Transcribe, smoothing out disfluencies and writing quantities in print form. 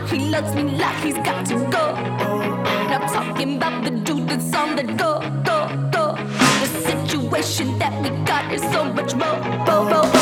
He loves me like he's got to go. Not talking about the dude that's on the go. The situation that we got is so much more.